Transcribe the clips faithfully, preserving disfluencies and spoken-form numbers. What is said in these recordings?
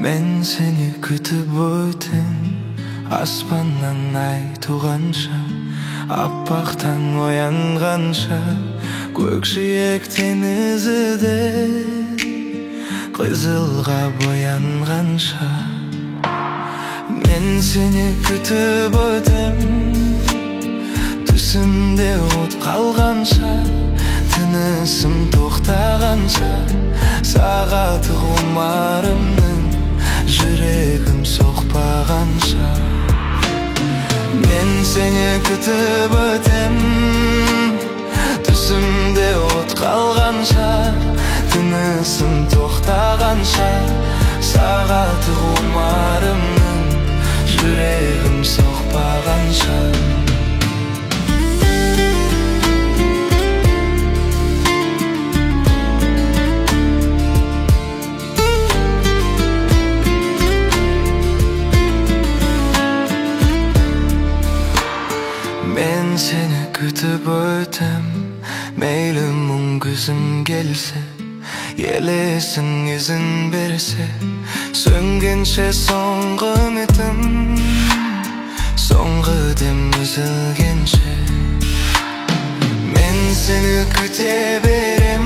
Мен сени күтүп өтем, аспаннан ай туганча, аппак таң оянганча, көк жиек теңизиде кызылга боянганча. Мен сени күтүп өтем, түсүмдө от калганча, тынысым токтаганча, сагаты кумарымдын жүрегим сокпаганча. Мен сени күтүп өтем, түсүмдө от калганча, тынысым токтаганча, сагаты кумарымдын жүрегим сокпаганча. Мен сени күтүп өтем, мейлі мұң күзім келсе, елесің изин берсе, сөнгенше соңғы үмітім, соңғы дем үзілгенше. Мен сени күте берем,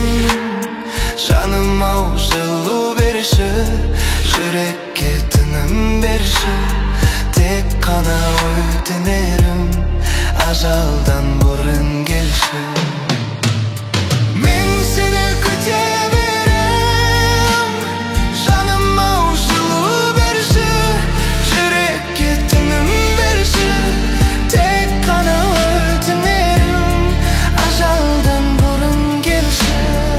жаным ау жылу берші, жүрекке тыным берші, тек қана өтінерім, ажалдан бұрын келші. Мен сені күте берем, жаным ау жылу берші, жүрекке тыным берші, тек қана өтінерім, ажалдан бұрын келші.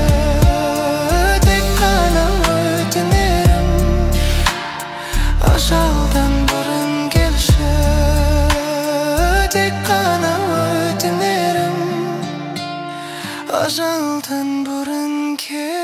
Тек қана өтінерім, ажалдан бұрын келші. Тек қана өтінерім, ажалдан бұрын келші.